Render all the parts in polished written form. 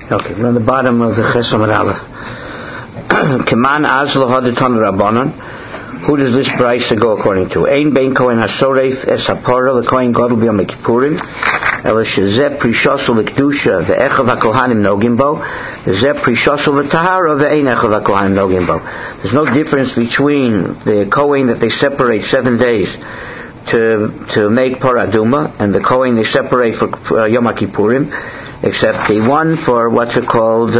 Okay, we're on the bottom of the Chesamad Aleph. Keman az lahaditan rabbanon. Who does this brayso go according to? Ein bein kohen hasoref es hapara lekohen gadol b'yom kippurim ela shezeh prishaso lekdusha ve'echav hakohanim nogim bo zeh prishaso letahara ve'ein echav hakohanim nogim bo. There's no difference between the kohen that they separate 7 days to make paraduma and the kohen they separate for Yom Kippurim, except the one for what's it called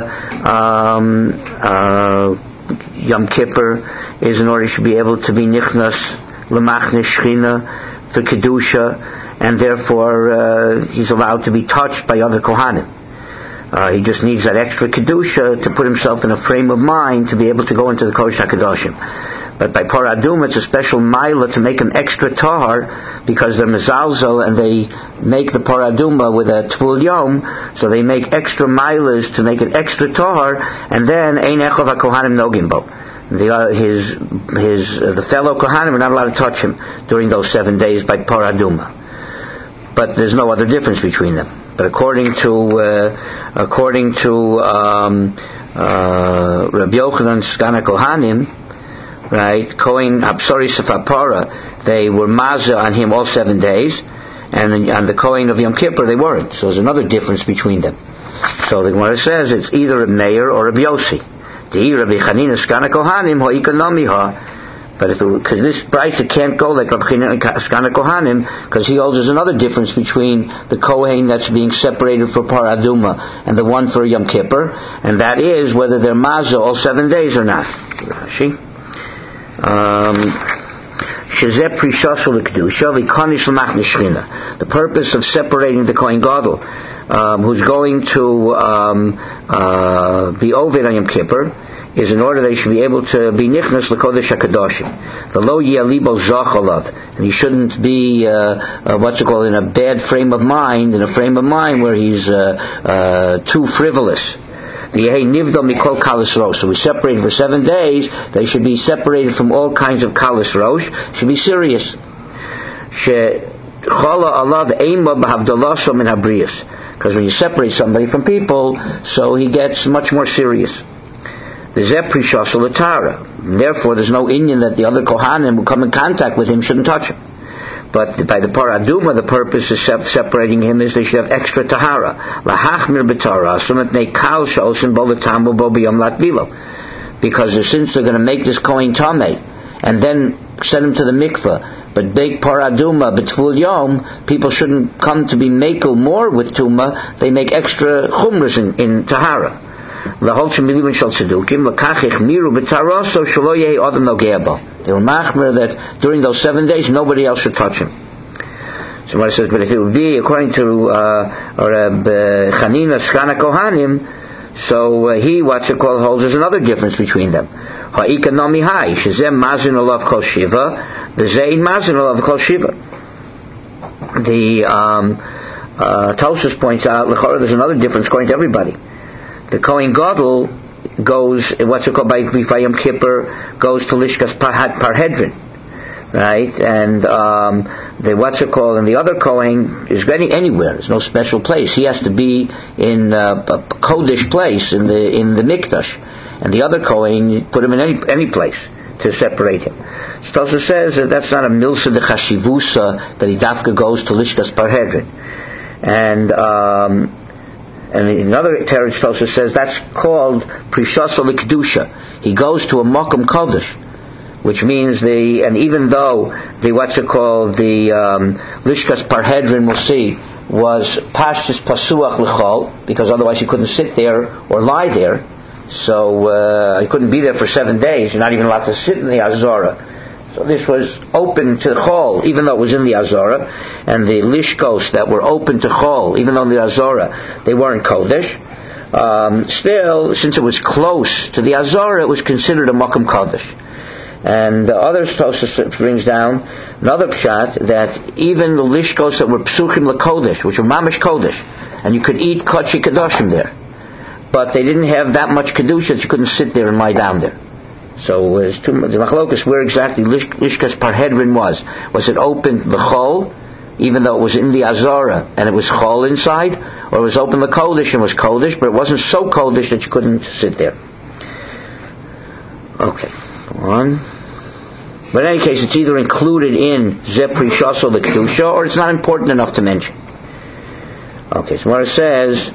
Yom Kippur is in order to be able to be nichnas lemachne shchina for kedusha, and therefore he's allowed to be touched by other kohanim. He just needs that extra kedusha to put himself in a frame of mind to be able to go into the Kodesh HaKadoshim. But by paraduma, it's a special maila to make him extra tahar, because they're mezalzel and they make the paraduma with a tvul yom, so they make extra mailas to make it extra tahar, and then ein echov hakohanim nogim bo. The fellow kohanim are not allowed to touch him during those 7 days by paraduma. But there's no other difference between them. But according to Rabbi Yochanan Skana Kohanim, right, Kohen Hapsori Sefapara, they were mazah on him all 7 days, and on the Kohen of Yom Kippur they weren't. So there's another difference between them. So the Gemara says it's either a Meir or a Yossi. Rabbi Chanina Skana Kohanim ho'ikonomiha. But because this brayso can't go like Rabbi Chanina Skana Kohanim, because he holds there's another difference between the Kohen that's being separated for paraduma and the one for Yom Kippur, and that is whether they're mazah all 7 days or not. Rashi. The purpose of separating the Kohen Gadol, who's going to be Oved on Yom Kippur, is in order they should be able to be nichnas l'kodesh hakadoshim. The lo yalibo zachalav, and he shouldn't be in a bad frame of mind, where he's too frivolous. So we separated for 7 days. They should be separated from all kinds of kalas rosh. Should be serious. Because when you separate somebody from people, so he gets much more serious. Therefore, there's no inyan that the other kohanim who come in contact with him shouldn't touch him. But by the paraduma, the purpose of separating him is they should have extra tahara. Because since they're going to make this kohen tameh and then send him to the mikveh, but big paraduma b'tvul yom, people shouldn't come to be mekel more with tuma. They make extra chumras in tahara. They were machmer that during those 7 days nobody else should touch him. Somebody says, but if it would be according to Chanina Skana Kohanim, so he holds there's another difference between them. The Tosfos points out there's another difference according to everybody. The Kohen Gadol goes, by Yom Kippur, goes to Lishkas Parhedrin, right? And and the other Kohen is anywhere. There's no special place. He has to be in a Kodesh place in the Mikdash, and the other Kohen, you put him in any place to separate him. Tosfos says that that's not a milsa de chashivusa that he dafka goes to Lishkas Parhedrin, and in another Teretz Tosfos says that's called Prishasa L'Kedusha. He goes to a Mokum Kodesh, which means even though the Lishkas Parhedrin, we'll see, was Pashtus Pasuach L'Chol, because otherwise he couldn't sit there or lie there, so he couldn't be there for 7 days. You're not even allowed to sit in the Azorah. So this was open to Chol, even though it was in the Azorah, and the Lishkos that were open to Chol, even though in the Azorah they weren't Kodesh. Still, since it was close to the Azorah, it was considered a Mokum Kodesh. And the other Tosfos brings down another pshat that even the Lishkos that were Psuchim LaKodesh, which were Mamish Kodesh, and you could eat Kodesh Kadoshim there, but they didn't have that much Kedusha that you couldn't sit there and lie down there. So the machlokas where exactly Lishkas Parhedrin was. Was it open the Chol, even though it was in the Azara and it was chol inside, or it was open l'kodesh and was kodesh, but it wasn't so kodesh that you couldn't sit there. Okay, go on. But in any case, it's either included in Ze Prishas or the Kedusha, or it's not important enough to mention. Okay, so what it says,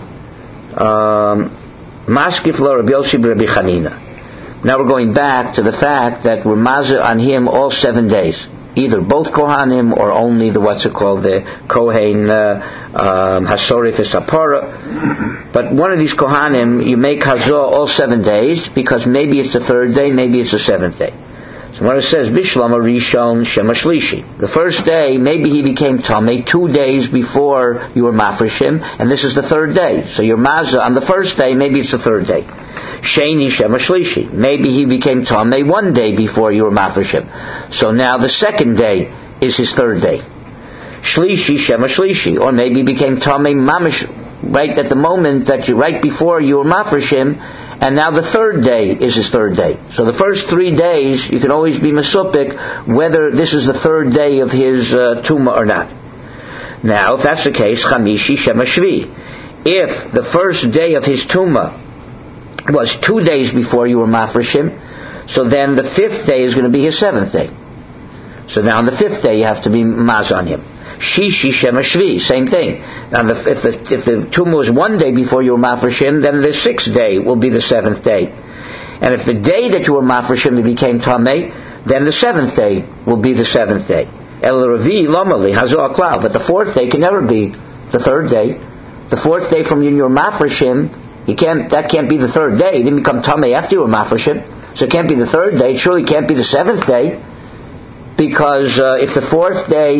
Maskif lo Rabbi Yossi b'Rabbi Chanina. Now we're going back to the fact that we're mazeh on him all 7 days. Either both Kohanim or only the Kohen Hasorif Sapara. But one of these Kohanim, you make Hazor all 7 days, because maybe it's the 3rd day, maybe it's the 7th day. So when it says Bishlama Rishon Shema Shlishi, the first day maybe he became Tameh 2 days before you were Mafreshim, and this is the 3rd day. So you're Mazah on the first day, maybe it's the 3rd day. Sheni Shema Shlishi, maybe he became Tameh 1 day before you were Mafreshim. So now the 2nd day is his 3rd day. Shlishi Shema Shlishi, or maybe he became Tameh Mamish right at the moment that right before you were Mafreshim, and now the 3rd day is his 3rd day. So the first 3 days, you can always be Mesupik whether this is the 3rd day of his Tumah or not. Now, if that's the case, Chamishi Shema Shvi. If the first day of his Tumah was 2 days before you were Mafreshim, so then the 5th day is going to be his 7th day. So now on the 5th day, you have to be Maz on him. Shishi Shema Shvi, same thing. Now, if the Tumah was 1 day before you were Mafreshim, then the 6th day will be the 7th day. And if the day that you were Mafreshim became Tameh, then the 7th day will be the 7th day. El Ravi Lomali Hazor Klau, but the 4th day can never be the 3rd day. The 4th day from when you were Mafreshim, that can't be the 3rd day. It didn't become Tameh after you were Mafreshim, so it can't be the 3rd day. It surely can't be the 7th day. Because if the 4th day,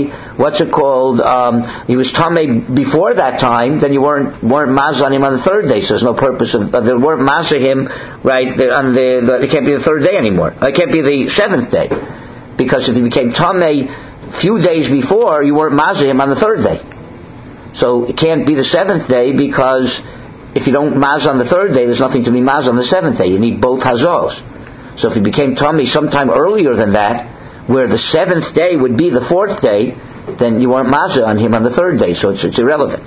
he was Tameh before that time, then you weren't Maz on him on the 3rd day, so there's no purpose of, there weren't Maz on him, right, it can't be the 3rd day anymore. It can't be the 7th day. Because if he became Tameh a few days before, you weren't Maz on him on the 3rd day. So it can't be the 7th day, because if you don't Maz on the 3rd day, there's nothing to be Maz on the 7th day. You need both Hazors. So if he became Tameh sometime earlier than that, where the 7th day would be the 4th day, then you weren't mazah on him on the 3rd day, so it's irrelevant.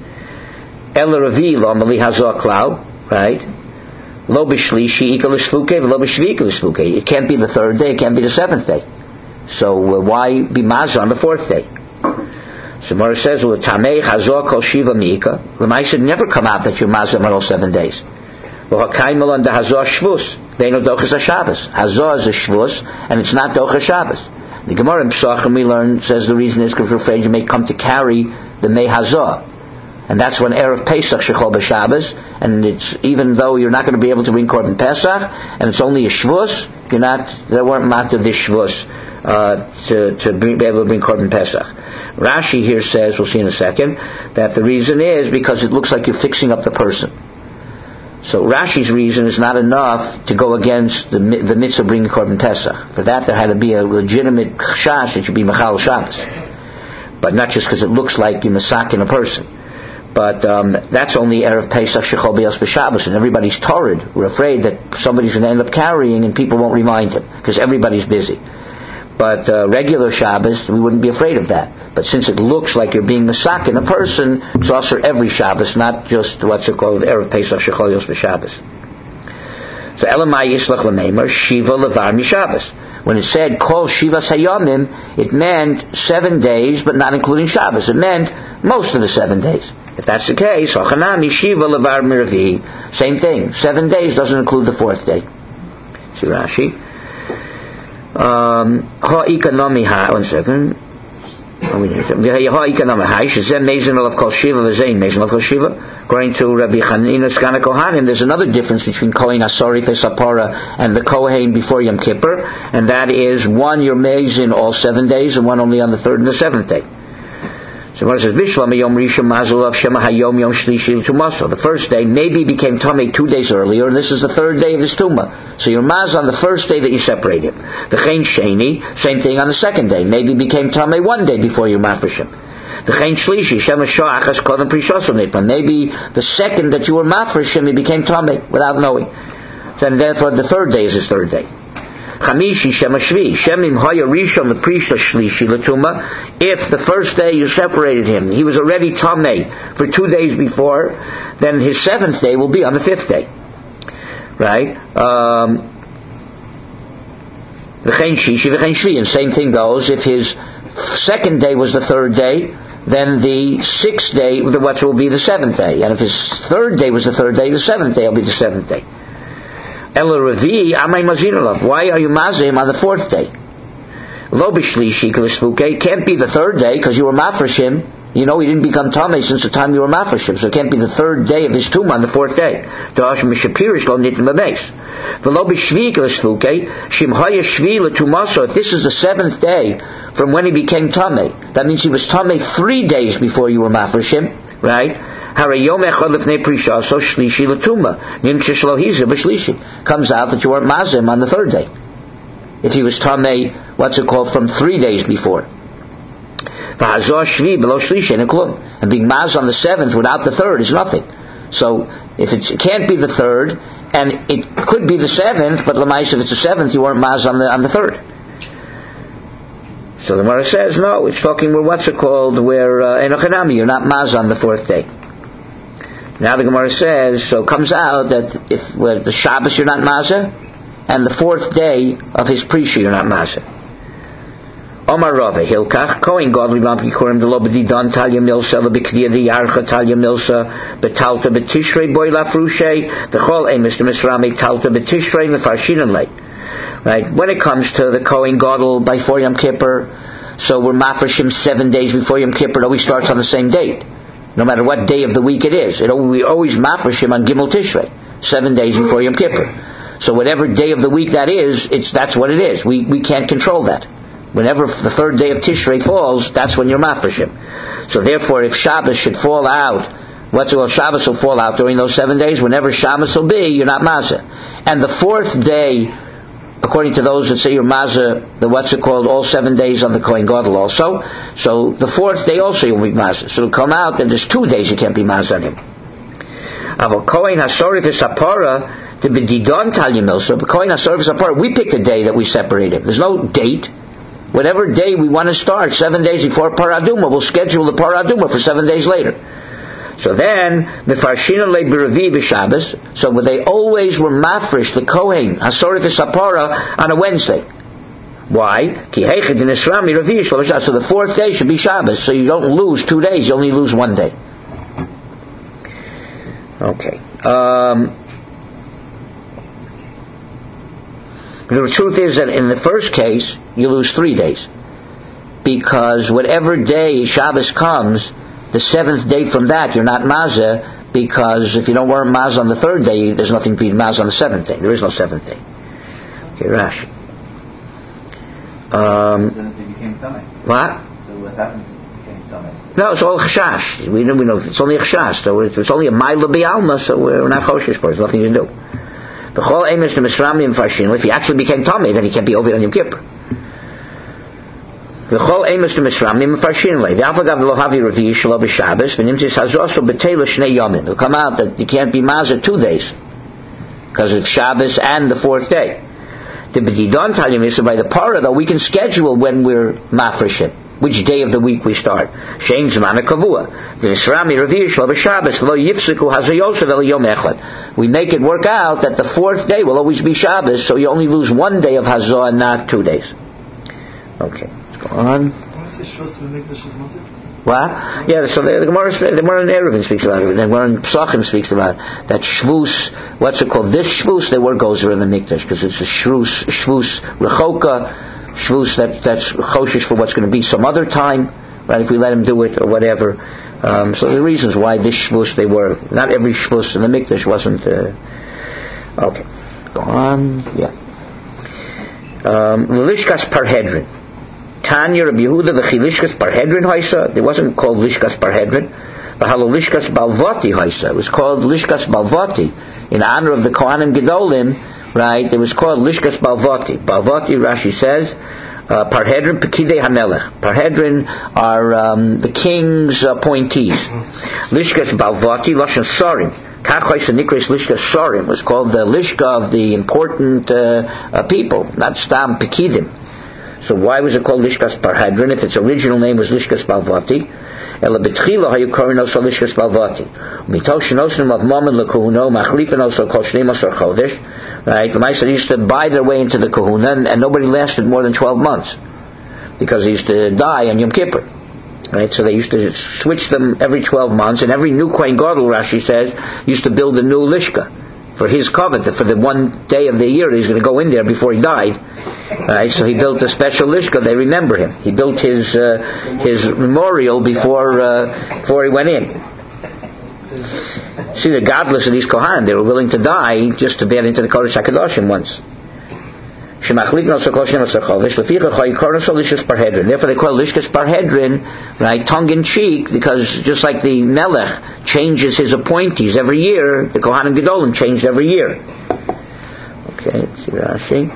El Ravi lo mali hazor klau, right? Lo b'shlishi ikal l'shluke, lo b'shvi ikal l'shluke. It can't be the 3rd day, it can't be the 7th day. So why be mazah on the 4th day? So Mora says, well, tamei hazor kol shiva miika. The mice should never come out that you're mazah on all 7 days. Well, hakaimal on the hazor shvus. They know Dochas HaShabbos. Hazor is a Shvus, and it's not Dochas HaShabbos. The Gemara in Pesachim we learn says the reason is because we're afraid you may come to carry the Mei Hazor. And that's when Erev Pesach Shechol B'Shabbos, and it's, even though you're not going to be able to bring Korban Pesach, and it's only a Shvus, there weren't mat of this Shvus, to be able to bring Korban Pesach. Rashi here says, we'll see in a second, that the reason is because it looks like you're fixing up the person. So Rashi's reason is not enough to go against the mitzvah of bringing Korban Pesach. For that, there had to be a legitimate chashash that should be Machal Shabbos. But not just because it looks like you're masakin a person. But that's only Erev Pesach Shechol B'Yos B'Shabbos, and everybody's torrid. We're afraid that somebody's going to end up carrying and people won't remind him, because everybody's busy. But regular Shabbos, we wouldn't be afraid of that. But since it looks like you're being masakin a person, it's also every Shabbos, not just Erev Pesach Shechol Yos B'Shabbos. So Elamai Yishlach L'Meimer Shiva Levar MiShabbos. When it said Kol Shiva Sayomim, it meant 7 days, but not including Shabbos. It meant most of the 7 days. If that's the case, Hachanami Shiva Levar Mirvi, same thing. 7 days doesn't include the 4th day. See Rashi. One second. According to Rabbi Chanina Skana Kohanim, there's another difference between Kohen Asori Fesapora and the Kohen before Yom Kippur, and that is one you're mazin all 7 days, and one only on the 3rd and the 7th day. So when it says Bishlam Yom Rishon Mazulav Shema Hayom Yom Shlishi Tumaso, the first day maybe became Tameh 2 days earlier, and this is the 3rd day of his Tumah. So you're Maz on the first day that you separate him. The Chen Sheni, same thing on the 2nd day. Maybe became Tameh 1 day before you Mafreshim. The Chen Shlishi, Shema Shoachas Kodem Prishosim Nipam. Maybe the 2nd that you were Mafreshim, he became Tameh without knowing. So, and therefore the 3rd day is his 3rd day. Chamishi Shem Shvi. Shemim Haya Rishon L'Prisha Shlishi L'Tuma. If the first day you separated him, he was already Tameh for 2 days before, then his 7th day will be on the 5th day. Right? V'chein Shishi V'chein Shvi. And same thing goes, if his 2nd day was the 3rd day, then the 6th day, what will be the 7th day. And if his 3rd day was the 3rd day, the 7th day will be the 7th day. Ela Revi, Amay Mazinulav. Why are you mazim on the 4th day? Lo b'shlishi k'lishluke. Can't be the 3rd day because you were mafreshim. You know he didn't become tamei since the time you were mafreshim, so it can't be the 3rd day of his tomb on the 4th day. Dosh mishapirish lo nitin b'beis. V'lo b'shvi k'lishluke. Shim haya shvi l'tumaso. If this is the 7th day from when he became tamei, that means he was tamei 3 days before you were mafreshim, right? Comes out that you weren't mazim on the 3rd day. If he was tamei, from 3 days before. And being maz on the 7th without the 3rd is nothing. So if it can't be the 3rd, and it could be the 7th, but l'mais if it's the 7th, you weren't maz on the 3rd. So the Gemara says no. It's talking where where enochanami, you're not maz on the 4th day. Now the Gemara says, so it comes out that if the Shabbos you're not mazah, and the 4th day of his Prisha you're not mazah. Omar Rava Hilkach Kohen Godly Bampi Kurim the Lobedidon Talia Milsa the Bikdia the Yarcha Talia Milsa Betalta Betishrei Boy Lafrushe the Chol Mr. Misrami Talta Betishrei Mefarshinan Late. Right? When it comes to the Kohen Godel before Yom Kippur, so we're mafreshim 7 days before Yom Kippur. It always starts on the same date. No matter what day of the week it is. We always mafreshim on Gimel Tishrei, 7 days before Yom Kippur. So whatever day of the week that is, that's what it is. We can't control that. Whenever the 3rd day of Tishrei falls, that's when you're mafreshim. So therefore, if Shabbos should fall out, Shabbos will fall out during those 7 days. Whenever Shabbos will be, you're not mazah. And the 4th day, according to those that say you're mazah, all 7 days on the Kohen Gadol also. So the 4th day also you'll be mazah. So it'll come out that there's 2 days you can't be mazah on him. Aval Kohen HaSorif Sapara to be Didon Talyamil. So Kohen HaSorif Sapara, we pick the day that we separate him. There's no date. Whatever day we want to start, 7 days before Paraduma, we'll schedule the Paraduma for 7 days later. So then, Mefarshina le b'Revi b'Shabbos. So they always were mafresh the Kohen HaSorif Sapara on a Wednesday. Why? So the 4th day should be Shabbos. So you don't lose 2 days. You only lose 1 day. Okay. The truth is that in the first case, you lose 3 days. Because whatever day Shabbos comes, the 7th day from that, you're not mazah, because if you don't wear mazah on the 3rd day, there's nothing to be mazah on the 7th day. There is no 7th day. Okay, Rashi. Then it became tamei. What? So what happens if it became tamei? No, it's all chashash. We know it's only a chashash. So it's only a ma'ila bi'alma, so we're not choshesh for it. There's nothing to do. The whole aim is to misramim farshin. If he actually became tamei, then he can't be over on Yom Kippur. The whole aim is to misramim farshin. The avagav lo havi revi shelo b'Shabbos v'nimtzis hazoso b'teila shnei yomim. It'll come out that you can't be mazah 2 days because of Shabbos and the 4th day. The b'didon talim is by the parah though we can schedule when we're mafreshim, which day of the week we start. Shein zman kavua. V'nisrami revi shelo b'Shabbos lo yifsiku hazayosav el yom echad. We make it work out that the 4th day will always be Shabbos, so you only lose 1 day of hazah and not 2 days. Okay. On. What? Yeah, so the Gemara in Eruvin speaks about it. The Gemara in Pesachim speaks about it. That Shvus, what's it called? This Shvus, they were gozer in the Mikdash, because it's a Shvus Rechoka, Shvus that's Choshish for what's going to be some other time, right, if we let him do it or whatever. So the reasons why this Shvus they were, not every Shvus in the Mikdash wasn't, okay. Go on, yeah. Lishkas Parhedrin. Tanya Rabbi Yehuda v'chilishkas parhedrin haisa. It wasn't called lishkas parhedrin. V'halo lishkas balvati haisa. It was called lishkas balvati in honor of the Kohanim Gedolim. Right? It was called lishkas balvati. Balvati, Rashi says, parhedrin pekidei hamelech. Parhedrin are the king's appointees. Lishkas balvati lashon sarim. Kachos and Nikres Lishka Shorim was called the Lishka of the important people, not Stam Pekidim. So why was it called Lishkas Parhedrin if its original name was Lishkas Balvati? Ela betchila hayu korin also Lishkas Balvati. Mitosh nosim of Mammon lekuhuno machlifin also kol shnei masar chodesh. Right, the Ma'aser used to buy their way into the kahuna, and nobody lasted more than 12 months because they used to die on Yom Kippur. Right, so they used to switch them every 12 months, and every new Kohen Gadol, Rashi says, used to build a new lishka for his covenant, for the one day of the year he's going to go in there before he died. Right, so he built a special lishka. They remember him. He built his memorial before he went in. See, the godless of these Kohanim, they were willing to die just to get into the Kodesh HaKadoshim once. Therefore they call it Lishkas Parhedrin, right, tongue-in-cheek, because just like the Melech changes his appointees every year, the Kohanim Gedolim changed every year. Okay, let's see Rashi.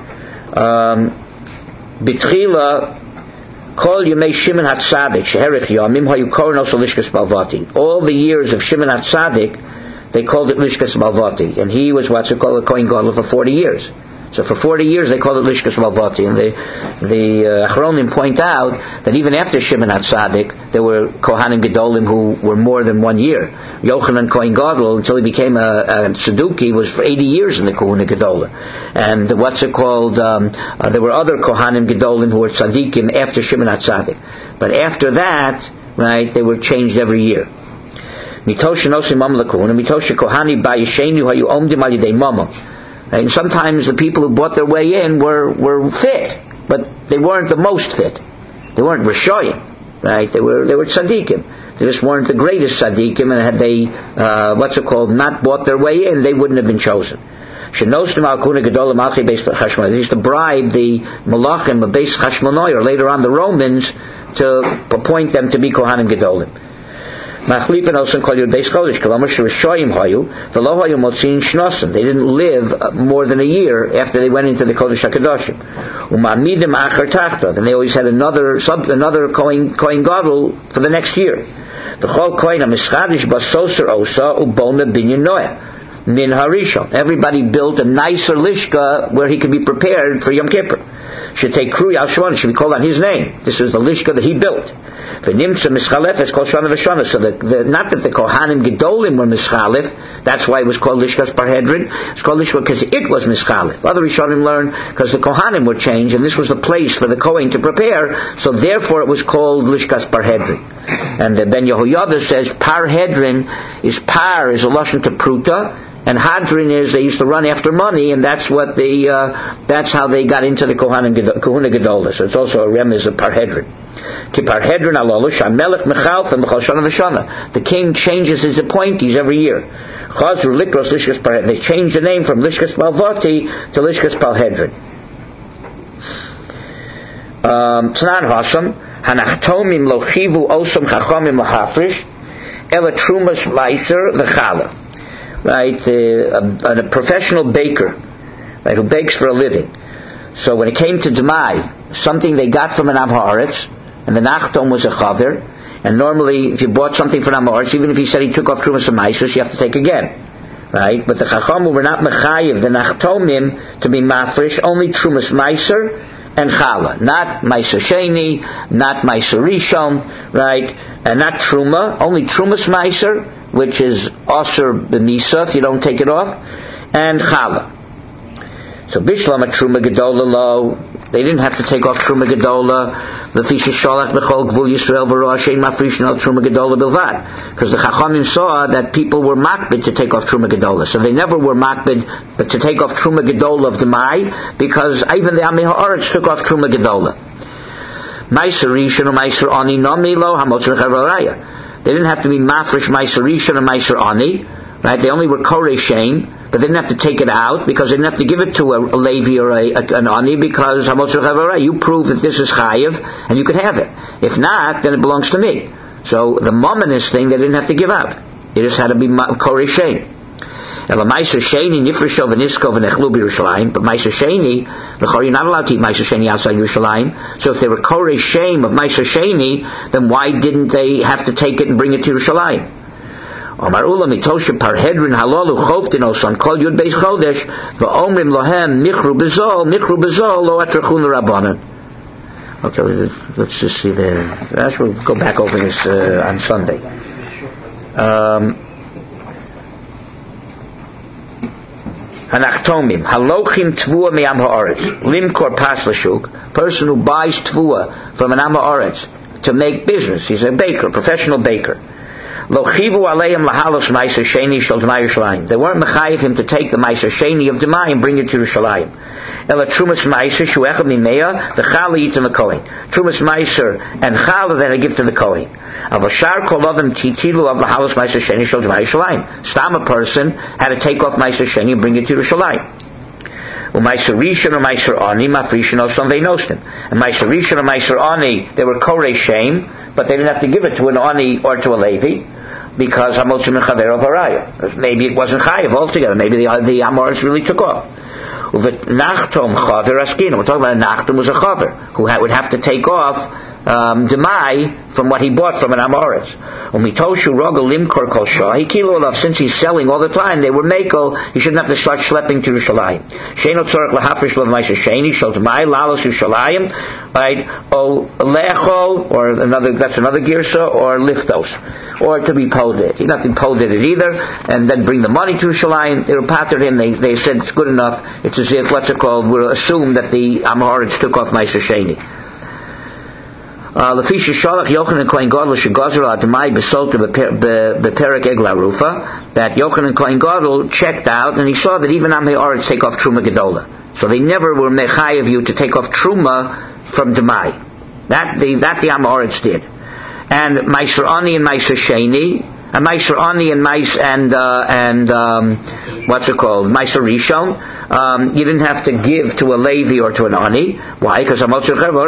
B'tchila Kol Yemei Shimon HaTzadik Sheherich Yomim Hayu Korin also Lishkas Balvati. All the years of Shimon HaTzadik, they called it Lishkas Balvati, and he was what's called a Kohen Gadol for 40 years. So for 40 years they called it Lishkas Balvati, and the Achronim point out that even after Shimon HaTzadik there were Kohanim Gedolim who were more than 1 year. Yochanan Kohen Gadol, until he became a Tzeduki, was for 80 years in the Kohuna Gedola. And there were other Kohanim Gedolim who were Tzadikim after Shimon HaTzadik. But after that, right, they were changed every year. Mitosha Nosim Mamlakun, and Mitosha Kohani Bayishenu Hayu Omdim Al Yidei Mama. And sometimes the people who bought their way in were fit, but they weren't the most fit. They weren't Rishoyim, right? They were tzaddikim. They just weren't the greatest tzaddikim, and had they not bought their way in, they wouldn't have been chosen. They used to bribe the Malachim of Beis Chashmonoy, or later on the Romans, to appoint them to be Kohanim Gedolim. They didn't live more than a year after they went into the Kodesh HaKadoshim. And they always had another Kohen Gadol for the next year. Everybody built a nicer lishka where he could be prepared for Yom Kippur. Should take Kru Yalshwan, should be called on his name. This was the lishka that he built. So not that the Kohanim Gedolim were Mischalef, that's why it was called Lishkas Parhedrin. It's called Lishka because it was Mischalef. Other Rishonim learned because the Kohanim were changed, and this was the place for the Kohen to prepare, so therefore it was called Lishkas Parhedrin. And the Ben Yehoyada says Parhedrin is a lashon to Pruta, and Hadrin is they used to run after money, and that's how they got into the Kohuna Gedolah. So it's also a remez of Parhedrin. The king changes his appointees every year. They change the name from Lishkas Balvati to Lishkas Parhedrin. Tanan Hasam Hanachtomim lo chivu osam chachamim lahafrish ela trumas meiser lechala. Right, a professional baker, right, who bakes for a living. So when it came to Demai, something they got from an Am Haaretz, and the Nachtom was a Chaver, and normally if you bought something from Am Haaretz, even if he said he took off Trumas and Meiser, you have to take again. Right? But the Chachamim were not Mechayiv, the Nachtomim, to be Mafresh, only Trumas Meiser and Chala. Not Meiser Sheni, not Meiser Rishon, right? And not Truma, only Trumas Meiser, which is Aser B'misa, if you don't take it off, and Chala. So Bishlam at Truma Gedola lo, they didn't have to take off Truma Gedola, the Fisha Sholach B'chol Gvul Yisrael V'roa Shein Mafrishin al Truma Gedola Bilvad, because the Chachamim saw that people were makbid to take off Truma Gedola, so they never were makbid but to take off Truma Gedola of the Mai, because even the Amei Haaretz took off Truma Gedola. Meiser Rishon or Meiser Ani Nami lo Hamotzer Chavaraya. They didn't have to be Mafresh Meiser Rishon or Meiser Ani, right? They only were Korei Shein, but they didn't have to take it out because they didn't have to give it to a Levi or an Ani, because Hamotzer Chavaraya, you prove that this is Chayiv and you could have it. If not, then it belongs to me. So the Mominist thing they didn't have to give out. It just had to be Korei Shein. But Meiser Sheni, you're not allowed to eat Meiser Sheni outside Yerushalayim. So if they were Korei Shem of Meiser Sheni, then why didn't they have to take it and bring it to Yerushalayim? Omar Ula mitoshe parhedrin halalu choftinos on kol yud beis chodesh v'omrim lohem michru bezol lo atrachun l'rabbanan. Okay, let's just see there. We'll go back over this on Sunday. Hanachtomim halochim tvua me'am haaretz limkor pas l'shuk. Person who buys tvua from an am haaretz to make business. He's a baker, professional baker. Lo chivu aleim lahalos ma'aser sheni shel D'mai Yerushalayim. They weren't mechayiv him to take the ma'aser sheni of D'mai and bring it to Yerushalayim. Ela trumas ma'aser shuechad mimeya the chala eats in the kohen. Trumas ma'aser and chala that they give to the kohen. Avashar kol adam titilu of lahalos ma'aser sheni shel D'mai Yerushalayim. Stam a person had to take off ma'aser sheni and bring it to Yerushalayim. U'ma'aser rishon or ma'aser ani mafrishin osam veinostim. And ma'aser rishon or ma'aser ani they were korei shem, but they didn't have to give it to an ani or to a levi. Because Hamotzim and Chaver of Araya. Maybe it wasn't Chayiv altogether. Maybe the Amoris really took off. Nachtom Chaver Askina. We're talking about Nachtom was a Chaver who would have to take off D'mai from what he bought from an Amoris. Umitoshu Rogel Limkor Kol Shah. Since he's selling all the time, they were Mekel. He shouldn't have to start schlepping to Yerushalayim. Sheino Tzorach Lahafrish L'Ma'aser Sheni Shel D'mai Lalos Yerushalayim. Right? O Lechol, or that's another girsa, or Liftos. Or to be poded. He's not been poded it either, and then bring the money to Yerushalayim. They were pattered him. They said it's good enough. It's as if we'll assume that the Amharites took off Ma'aser Sheni. Lefisha Shalach Yochanan Kohen Gadol Shegazer Admai Besota Beperek Egla Rufa, that Yochanan Kohen Gadol checked out and he saw that even Amhei Aretz take off Truma Gedola. So they never were mechai of you to take off Truma from D'mai. That the Amhei Aretz did. And Meiser Ani and Meiser Sheni, and Meiser Ani and Meiser Rishon. You didn't have to give to a Levi or to an Ani. Why? Because once you were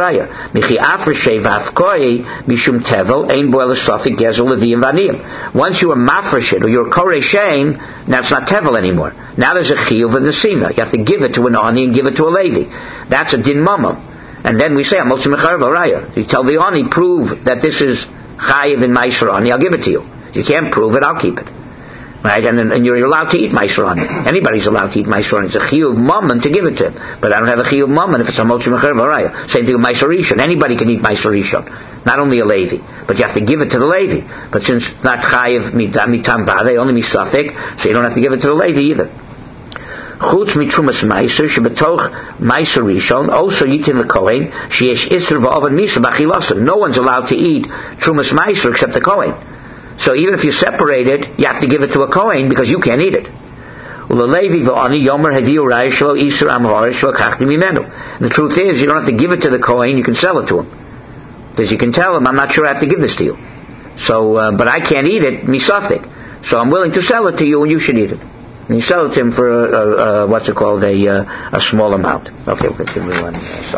mafreshet or you're korei shem, now it's not tevel anymore. Now there's a chiyuv in the sina. You have to give it to an Ani and give it to a Levi. That's a din mamam. And then we say, you tell the Ani, prove that this is chayiv in Meiser Ani, I'll give it to you. If you can't prove it, I'll keep it. Right? And you're allowed to eat Meiser Ani. Anybody's allowed to eat Meiser Ani. It's a chiyuv mammon to give it to him. But I don't have a chiyuv mammon if it's a motzim echer v'raya. Same thing with Meiser Rishon. Anybody can eat Meiser Rishon. Not only a Levi. But you have to give it to the Levi. But since not chayiv mitam vade, only misafik, so you don't have to give it to the Levi either. Chutz mitrumas meiser shebetoch meiser rishon also yitin lekohen sheyesh isur va'oven misa b'chilasan. No one's allowed to eat trumas meiser except the kohen. So even if you separate it, you have to give it to a kohen because you can't eat it. Ulalevi va'ani yomer hadiu rayishlo isur amharish v'kachti mimenu. The truth is, you don't have to give it to the kohen; you can sell it to him because you can tell him, "I'm not sure I have to give this to you." So, but I can't eat it misafik. So I'm willing to sell it to you, and you should eat it. And you sell it to him for a small amount. Okay, we'll continue on.